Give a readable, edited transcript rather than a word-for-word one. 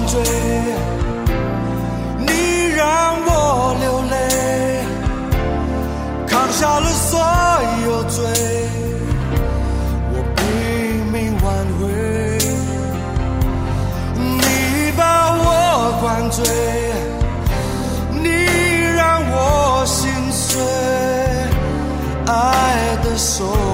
追，你让我流泪，扛下了所有罪，我拼命挽回。你把我灌醉，你让我心碎，爱的手